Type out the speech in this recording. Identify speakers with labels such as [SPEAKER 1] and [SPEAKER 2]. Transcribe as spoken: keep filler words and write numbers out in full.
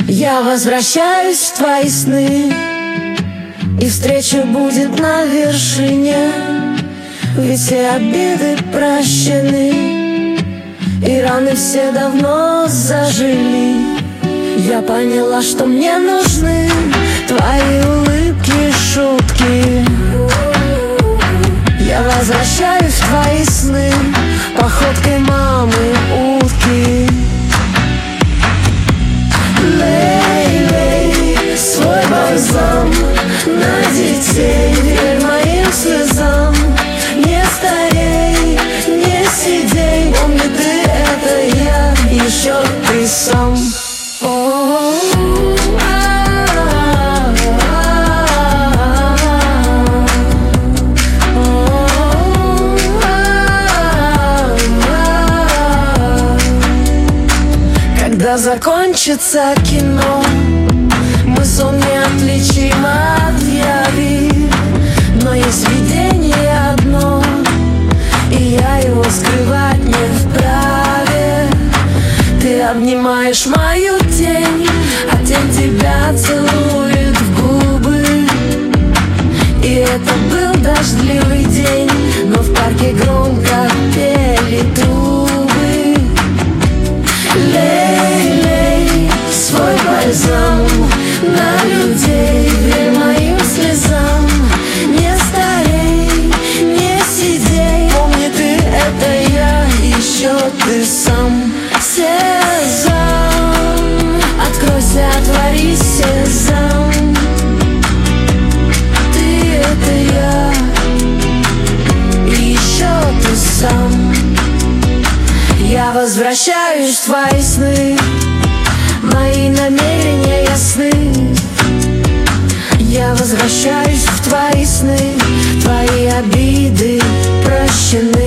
[SPEAKER 1] Я возвращаюсь в твои сны, и встреча будет на вершине. Ведь все обиды прощены, и раны все давно зажили. Я поняла, что мне нужны твои улыбки, шутки. Я возвращаюсь в твои сны походкой мамы утки. Лей, лей свой бальзам на детей, верь моим слезам. Не старей, не сидей, помни, ты это я, еще ты сам. Когда закончится кино, мы сон не отличим от яви. Но есть видение одно, и я его скрывать не вправе. Ты обнимаешь мою тень, а тень тебя целует в губы. И это был дождливый день, но в парке громко пели трубы. Лей, лей свой бальзам на людей, верь моим слезам. Не старей, не сидей, помни, ты это я, еще ты сам. Сезам, откройся, отвори сезам. Ты это я, еще ты сам. Я возвращаюсь в твои сны, мои намерения ясны. Я возвращаюсь в твои сны, твои обиды прощены.